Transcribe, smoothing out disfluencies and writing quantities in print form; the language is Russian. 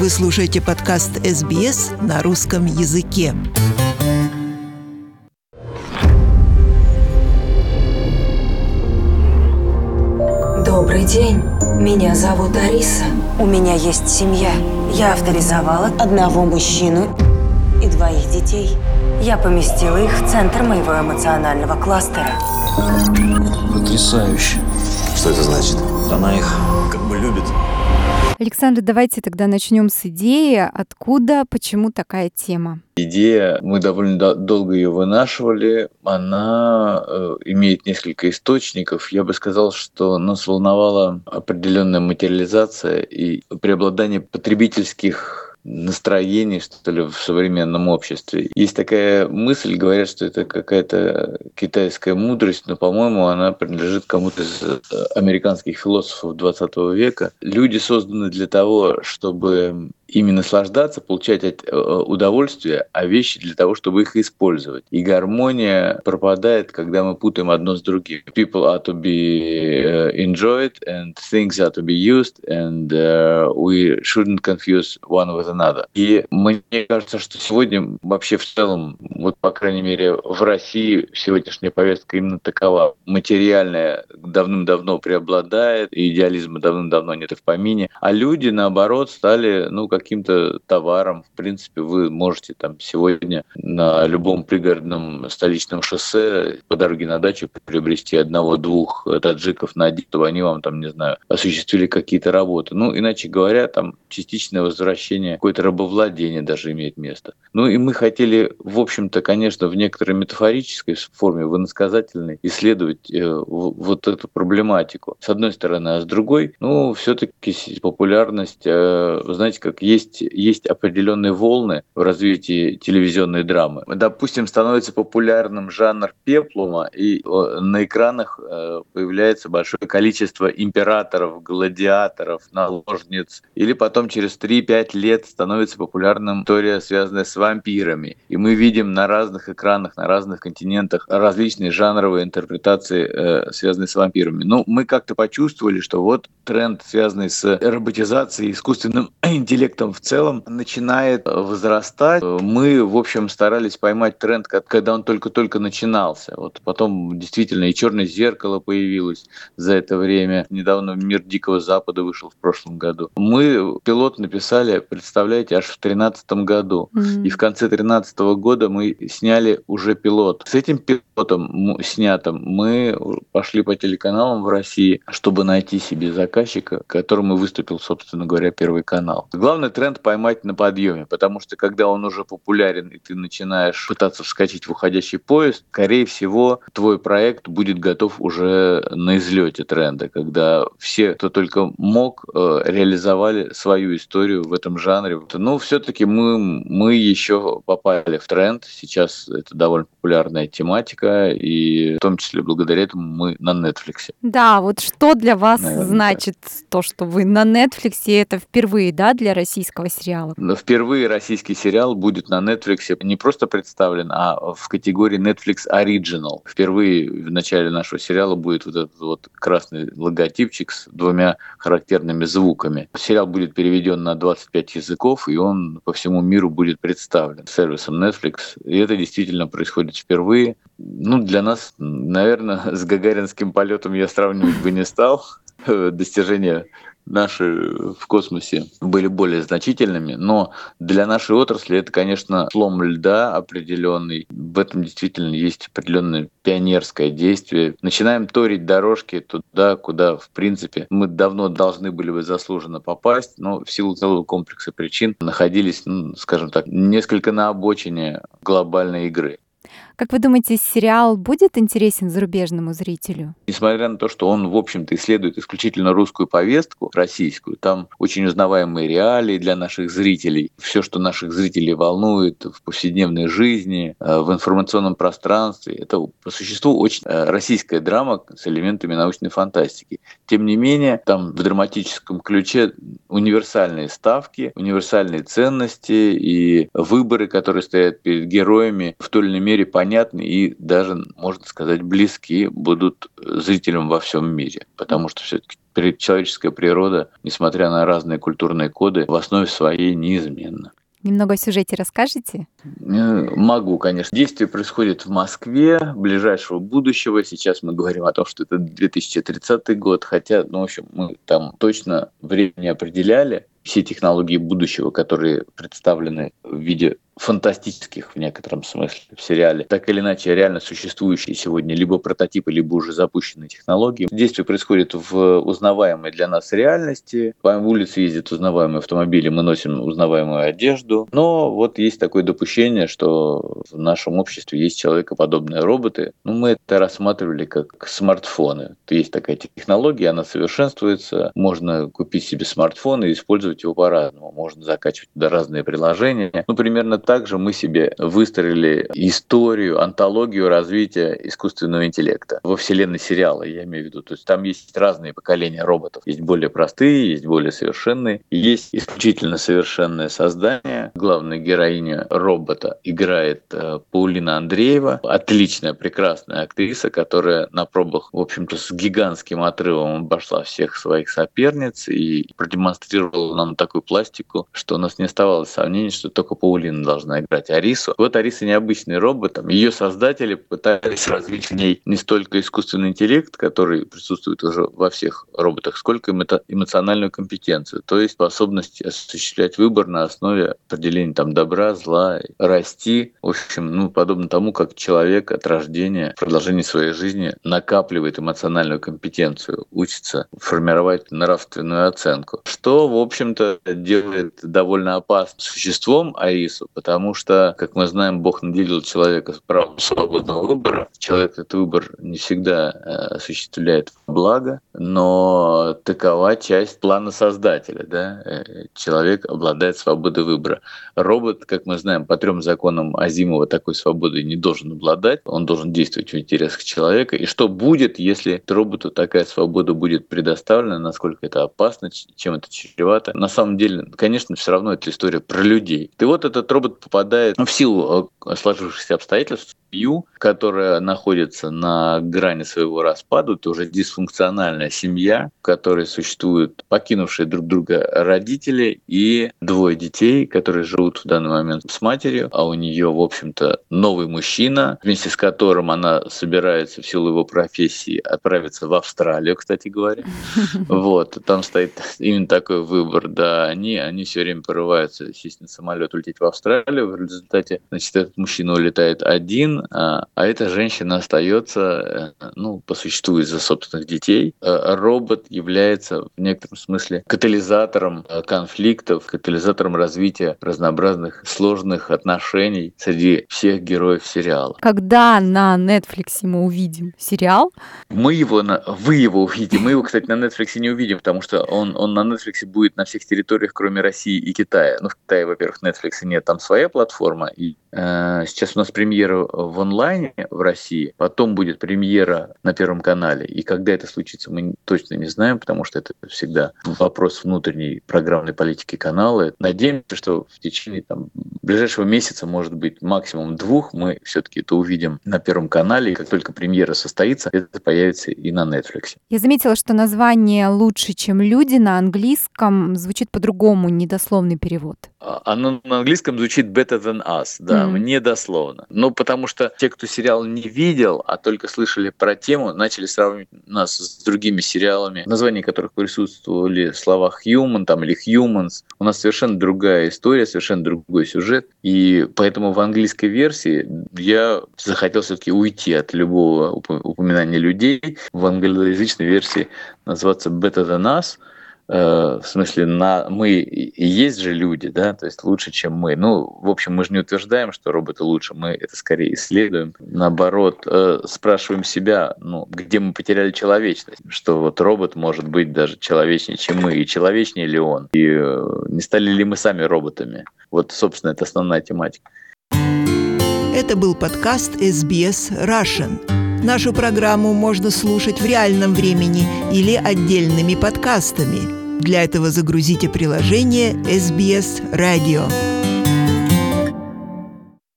Вы слушаете подкаст СБС на русском языке. Добрый день. Меня зовут Ариса. У меня есть семья. Я авторизовала одного мужчину и 2 детей. Я поместила их в центр моего эмоционального кластера. Потрясающе. Что это значит? Она их как бы любит. Александр, давайте тогда начнем с идеи. Откуда, почему такая тема? Идея, мы довольно долго ее вынашивали, она имеет несколько источников. Я бы сказал, что нас волновала определенная материализация и преобладание потребительских настроений, что ли, в современном обществе. Есть такая мысль, говорят, что это какая-то китайская мудрость, но, по-моему, она принадлежит кому-то из американских философов 20 века. Люди созданы для того, чтобы ими наслаждаться, получать удовольствие, а вещи для того, чтобы их использовать. И гармония пропадает, когда мы путаем одно с другим. People are to be enjoyed, and things are to be used, and we shouldn't confuse one with another. И мне кажется, что сегодня вообще в целом, вот по крайней мере в России, сегодняшняя повестка именно такова. Материальное давным-давно преобладает, и идеализма давным-давно нет и в помине, а люди, наоборот, стали, каким-то товаром. В принципе, вы можете там сегодня на любом пригородном столичном шоссе по дороге на дачу приобрести 1-2 таджиков на день, чтобы они вам там, не знаю, осуществили какие-то работы. Иначе говоря, там частичное возвращение, какое-то рабовладение даже имеет место. И мы хотели, в общем-то, конечно, в некоторой метафорической форме, в иносказательной, исследовать вот эту проблематику. С одной стороны, а с другой, все-таки популярность, знаете, как есть определенные волны в развитии телевизионной драмы. Допустим, становится популярным жанр пеплума, и на экранах появляется большое количество императоров, гладиаторов, наложниц. Или потом через 3-5 лет становится популярным история, связанная с вампирами. И мы видим на разных экранах, на разных континентах различные жанровые интерпретации, связанные с вампирами. Мы как-то почувствовали, что вот тренд, связанный с роботизацией, искусственным интеллектом в целом начинает возрастать. Мы, в общем, старались поймать тренд, когда он только-только начинался. Вот потом действительно и «Черное зеркало» появилось за это время. Недавно «Мир Дикого Запада» вышел в прошлом году. Мы пилот написали, представляете, аж в 2013 году. И в конце 2013 года мы сняли уже пилот. С этим пилотом снятым мы пошли по телеканалам в России, чтобы найти себе заказчика, которому выступил, собственно говоря, Первый канал. Главный тренд поймать на подъеме, потому что когда он уже популярен, и ты начинаешь пытаться вскочить в уходящий поезд, скорее всего, твой проект будет готов уже на излете тренда, когда все, кто только мог, реализовали свою историю в этом жанре. Все-таки мы еще попали в тренд. Сейчас это довольно популярная тематика, и в том числе благодаря этому мы на Netflix. Да, вот что для вас значит так. то, что вы на Netflix, и это впервые, для российского сериала? Впервые российский сериал будет на Netflix не просто представлен, а в категории Netflix Original. Впервые в начале нашего сериала будет вот этот вот красный логотипчик с 2 характерными звуками. Сериал будет переведен на 25 языков, и он по всему миру будет представлен сервисом Netflix. И это действительно происходит впервые. Для нас, наверное, с гагаринским полетом я сравнивать бы не стал. Достижения наши в космосе были более значительными, но для нашей отрасли это, конечно, слом льда определенный. В этом действительно есть определенное пионерское действие. Начинаем торить дорожки туда, куда, в принципе, мы давно должны были бы заслуженно попасть, но в силу целого комплекса причин находились, скажем так, несколько на обочине глобальной игры. Как вы думаете, сериал будет интересен зарубежному зрителю? Несмотря на то, что он, в общем-то, исследует исключительно русскую повестку, российскую, там очень узнаваемые реалии для наших зрителей. Все, что наших зрителей волнует в повседневной жизни, в информационном пространстве, это по существу очень российская драма с элементами научной фантастики. Тем не менее, там в драматическом ключе универсальные ставки, универсальные ценности и выборы, которые стоят перед героями, в той или иной мере понятны и даже, можно сказать, близки будут зрителям во всем мире. Потому что все-таки человеческая природа, несмотря на разные культурные коды, в основе своей неизменна. Немного о сюжете расскажете? Могу, конечно. Действие происходит в Москве ближайшего будущего. Сейчас мы говорим о том, что это 2030 год, хотя, в общем, мы там точно время не определяли. Все технологии будущего, которые представлены в виде фантастических в некотором смысле в сериале, так или иначе реально существующие сегодня либо прототипы, либо уже запущенные технологии. Действие происходит в узнаваемой для нас реальности. По улице ездят узнаваемые автомобили, мы носим узнаваемую одежду. Но вот есть такое допущение, что в нашем обществе есть человекоподобные роботы. Мы это рассматривали как смартфоны. Есть такая технология, она совершенствуется. Можно купить себе смартфон и использовать его по-разному. Можно закачивать туда разные приложения. Примерно так же мы себе выстроили историю, антологию развития искусственного интеллекта во вселенной сериала, я имею в виду. То есть там есть разные поколения роботов. Есть более простые, есть более совершенные. Есть исключительно совершенное создание. Главная героиня робота играет Паулина Андреева. Отличная, прекрасная актриса, которая на пробах, в общем-то, с гигантским отрывом обошла всех своих соперниц и продемонстрировала нам такую пластику, что у нас не оставалось сомнений, что только Паулина должна играть Арису. Вот Ариса необычный робот. Ее создатели пытались развить в ней не столько искусственный интеллект, который присутствует уже во всех роботах, сколько эмоциональную компетенцию, то есть способность осуществлять выбор на основе определения добра, зла, расти. В общем, подобно тому, как человек от рождения в продолжении своей жизни накапливает эмоциональную компетенцию, учится формировать нравственную оценку, что, в общем-то, делает довольно опасным существом Арису, потому что, как мы знаем, Бог наделил человека с правом свободного выбора. Человек этот выбор не всегда осуществляет благо, но такова часть плана Создателя. Да? Человек обладает свободой выбора. Робот, как мы знаем, по 3 законам Азимова такой свободой не должен обладать. Он должен действовать в интересах человека. И что будет, если роботу такая свобода будет предоставлена, насколько это опасно, чем это чревато? На самом деле, конечно, все равно это история про людей. И вот этот робот попадает в силу сложившихся обстоятельств в семью, которая находится на грани своего распада. Это уже дисфункциональная семья, в которой существуют покинувшие друг друга родители и 2 детей, которые живут в данный момент с матерью, а у нее, в общем-то, новый мужчина, вместе с которым она собирается в силу его профессии отправиться в Австралию, кстати говоря. Вот, там стоит именно такой выбор. Да, они все время порываются сесть на самолет, улететь в Австралию. В результате, этот мужчина улетает один, а эта женщина остается, по существу из-за собственных детей. Робот является в некотором смысле катализатором конфликтов, катализатором развития разнообразных сложных отношений среди всех героев сериала. Когда на Netflix мы увидим сериал? Вы его увидите. Мы его, кстати, на Netflix не увидим, потому что он на Netflix будет на всех территориях, кроме России и Китая. В Китае, во-первых, Netflix нет, там своя платформа. И сейчас у нас премьера в онлайне в России, потом будет премьера на Первом канале. И когда это случится, мы точно не знаем, потому что это всегда вопрос внутренней программной политики канала. Надеемся, что в течение ближайшего месяца, может быть, максимум 2, мы все-таки это увидим на Первом канале. И как только премьера состоится, это появится и на Netflix. Я заметила, что название «Лучше, чем люди» на английском звучит по-другому, недословный перевод. Оно на английском звучит «better than us», да, недословно. Потому что те, кто сериал не видел, а только слышали про тему, начали сравнивать нас с другими сериалами, в названии которых присутствовали слова «human» или «humans». У нас совершенно другая история, совершенно другой сюжет. И поэтому в английской версии я захотел все-таки уйти от любого упоминания людей. В англоязычной версии назваться «better than us», в смысле, мы и есть же люди, да, то есть лучше, чем мы. В общем, мы же не утверждаем, что роботы лучше, мы это скорее исследуем. Наоборот, спрашиваем себя, где мы потеряли человечность, что робот может быть даже человечнее, чем мы, и человечнее ли он, и не стали ли мы сами роботами. Собственно, это основная тематика. Это был подкаст SBS Russian. Нашу программу можно слушать в реальном времени или отдельными подкастами. Для этого загрузите приложение SBS Radio.